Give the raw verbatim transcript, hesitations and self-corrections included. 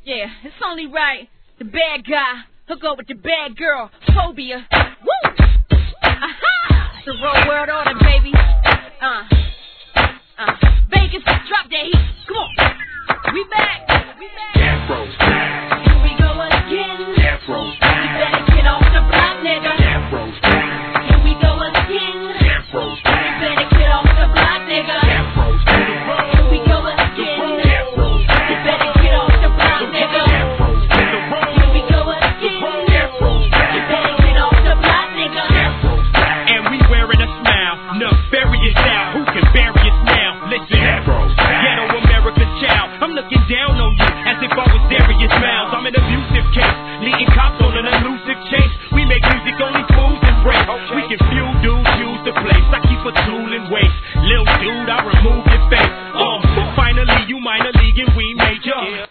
Yeah, it's only right. The bad guy hook up with the bad girl. Phobia. Woo! Aha! It's the real world order, baby. Uh, uh. Vegas, drop that heat. Come on. We back. We back. Afro.